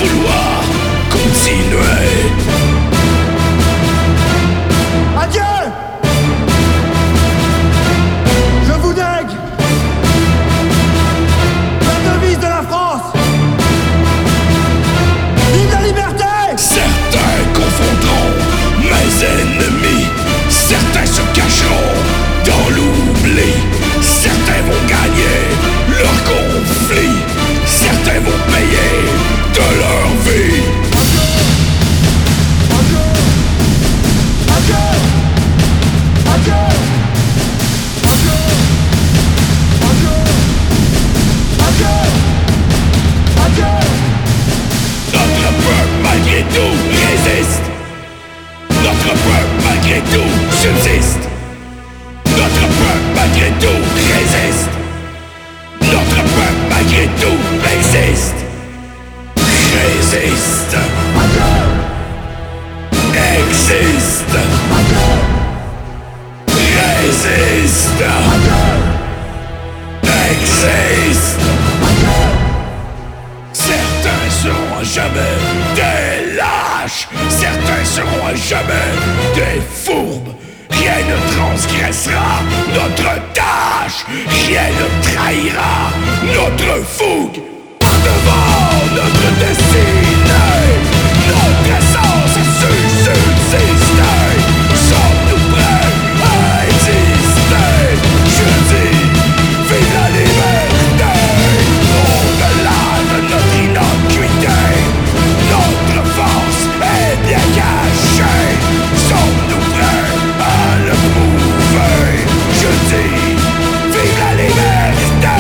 vouloir continuer. Adieu! Je vous dègue! La devise de la France! Vive la liberté! Certains confondront mes ennemis, certains se cacheront dans l'oubli, certains vont gagner leur conflit, certains vont payer de leur vie. Notre peuple malgré tout résiste. Notre peuple malgré tout subsiste. Notre peuple malgré tout résiste. Notre peuple malgré tout existe. Résiste. Existe. Résiste. Existe. Certains seront à jamais des lâches, certains seront à jamais des fourbes. Rien ne transgressera notre tâche, rien ne trahira notre fougue. Devant notre destinée, notre essence est subsister. Sommes-nous prêts à exister? Je dis, vive la liberté! Au-delà de notre innocuité, notre force est bien cachée. Sommes-nous prêts à le prouver? Je dis, vive la liberté!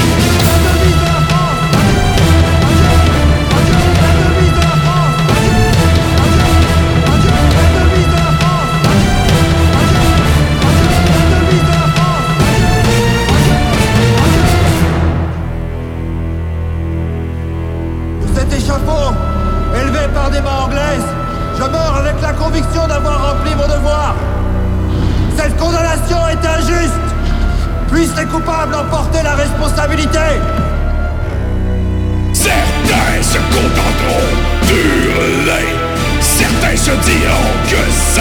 Cet échafaud, élevé par des mains anglaises, je meurs avec la conviction d'avoir rempli mon devoir. Cette condamnation est injuste. Puissent les coupables en porter la responsabilité. Certains se contenteront d'hurler, certains se diront que